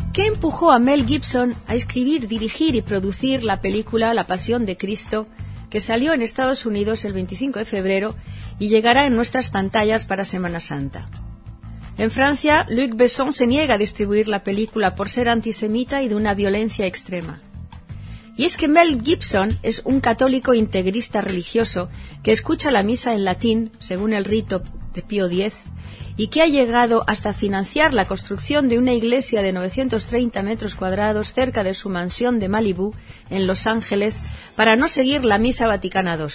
¿Qué empujó a Mel Gibson a escribir, dirigir y producir la película La Pasión de Cristo, que salió en Estados Unidos el 25 de febrero y llegará en nuestras pantallas para Semana Santa? En Francia, Luc Besson se niega a distribuir la película por ser antisemita y de una violencia extrema. Y es que Mel Gibson es un católico integrista religioso que escucha la misa en latín, según el rito de Pío X, y que ha llegado hasta financiar la construcción de una iglesia de 930 metros cuadrados cerca de su mansión de Malibú, en Los Ángeles, para no seguir la Misa Vaticana II.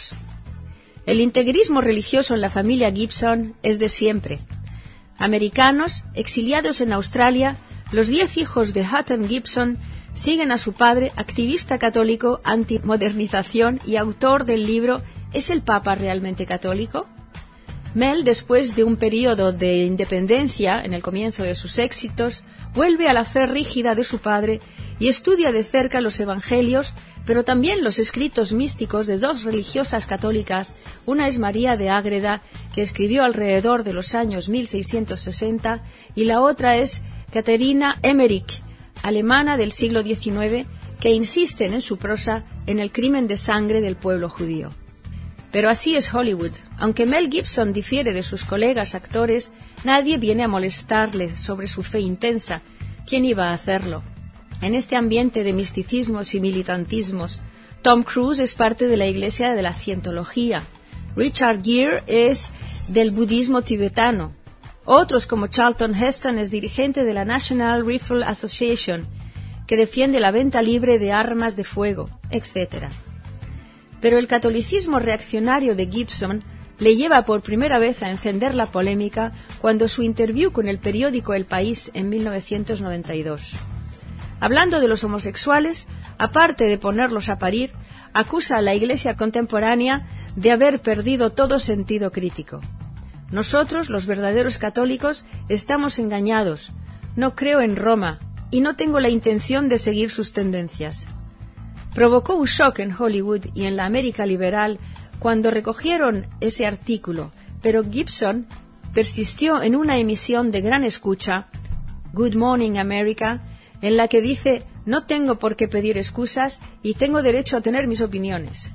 El integrismo religioso en la familia Gibson es de siempre. Americanos, exiliados en Australia, los 10 hijos de Hutton Gibson siguen a su padre, activista católico, antimodernización y autor del libro ¿Es el Papa realmente católico? Mel, después de un periodo de independencia en el comienzo de sus éxitos, vuelve a la fe rígida de su padre y estudia de cerca los evangelios, pero también los escritos místicos de dos religiosas católicas. Una es María de Ágreda, que escribió alrededor de los años 1660, y la otra es Caterina Emmerich, alemana del siglo XIX, que insisten en su prosa en el crimen de sangre del pueblo judío. Pero así es Hollywood. Aunque Mel Gibson difiere de sus colegas actores, nadie viene a molestarle sobre su fe intensa. ¿Quién iba a hacerlo? En este ambiente de misticismos y militantismos, Tom Cruise es parte de la Iglesia de la Cientología. Richard Gere es del budismo tibetano. Otros, como Charlton Heston, es dirigente de la National Rifle Association, que defiende la venta libre de armas de fuego, etc. Pero el catolicismo reaccionario de Gibson le lleva por primera vez a encender la polémica cuando su interview con el periódico El País en 1992. Hablando de los homosexuales, aparte de ponerlos a parir, acusa a la Iglesia contemporánea de haber perdido todo sentido crítico. Nosotros, los verdaderos católicos, estamos engañados. No creo en Roma y no tengo la intención de seguir sus tendencias. Provocó un shock en Hollywood y en la América liberal cuando recogieron ese artículo, pero Gibson persistió en una emisión de gran escucha, Good Morning America, en la que dice: no tengo por qué pedir excusas y tengo derecho a tener mis opiniones.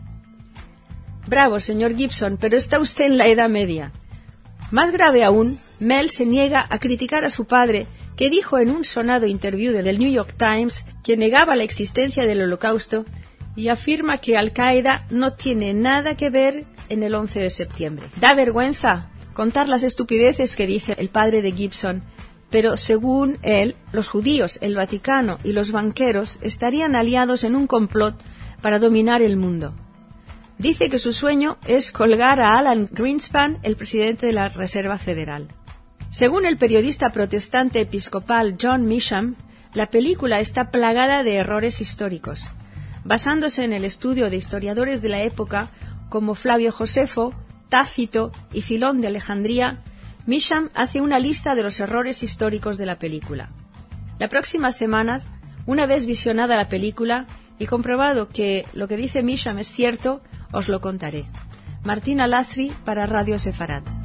Bravo, señor Gibson, pero está usted en la Edad Media. Más grave aún, Mel se niega a criticar a su padre, que dijo en un sonado interview del New York Times que negaba la existencia del Holocausto y afirma que Al-Qaeda no tiene nada que ver en el 11 de septiembre. Da vergüenza contar las estupideces que dice el padre de Gibson, pero según él, los judíos, el Vaticano y los banqueros estarían aliados en un complot para dominar el mundo. Dice que su sueño es colgar a Alan Greenspan, el presidente de la Reserva Federal. Según el periodista protestante episcopal John Meacham, la película está plagada de errores históricos. Basándose en el estudio de historiadores de la época como Flavio Josefo, Tácito y Filón de Alejandría, Meacham hace una lista de los errores históricos de la película. La próxima semana, una vez visionada la película y comprobado que lo que dice Meacham es cierto, os lo contaré. Martina Lasri para Radio Sefarat.